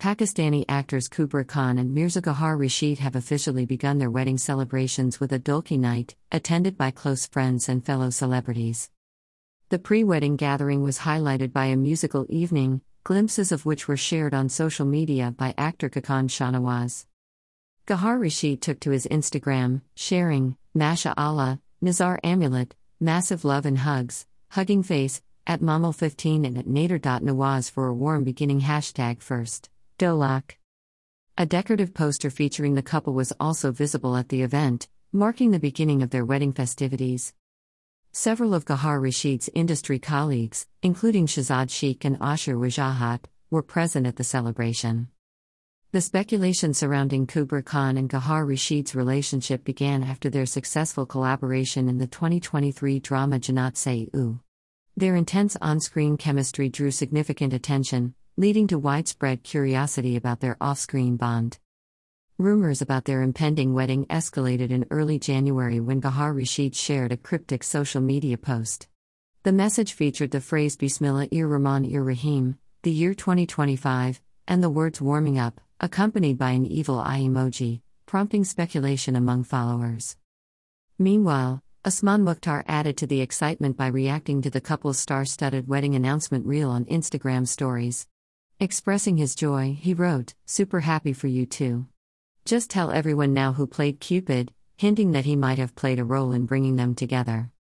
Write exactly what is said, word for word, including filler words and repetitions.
Pakistani actors Kubra Khan and Mirza Gauhar Rashid have officially begun their wedding celebrations with a Dulki night, attended by close friends and fellow celebrities. The pre-wedding gathering was highlighted by a musical evening, glimpses of which were shared on social media by actor Khakan Shahnawaz. Gauhar Rashid took to his Instagram, sharing, Masha Allah, Nazar Amulet, massive love and hugs, hugging face, at Mamal fifteen and at Nader.Nawaz for a warm beginning hashtag first. Dolak. A decorative poster featuring the couple was also visible at the event, marking the beginning of their wedding festivities. Several of Gauhar Rashid's industry colleagues, including Shahzad Sheikh and Asher Wajahat, were present at the celebration. The speculation surrounding Kubra Khan and Gauhar Rashid's relationship began after their successful collaboration in the twenty twenty-three drama Jannat Se Oo. Their intense on-screen chemistry drew significant attention, leading to widespread curiosity about their off-screen bond. Rumors about their impending wedding escalated in early January when Gauhar Rashid shared a cryptic social media post. The message featured the phrase Bismillah-ir-Rahman-ir-Rahim, the year twenty twenty-five, and the words warming up, accompanied by an evil eye emoji, prompting speculation among followers. Meanwhile, Usman Mukhtar added to the excitement by reacting to the couple's star-studded wedding announcement reel on Instagram stories. Expressing his joy, he wrote, "Super happy for you too. Just tell everyone now who played Cupid," hinting that he might have played a role in bringing them together.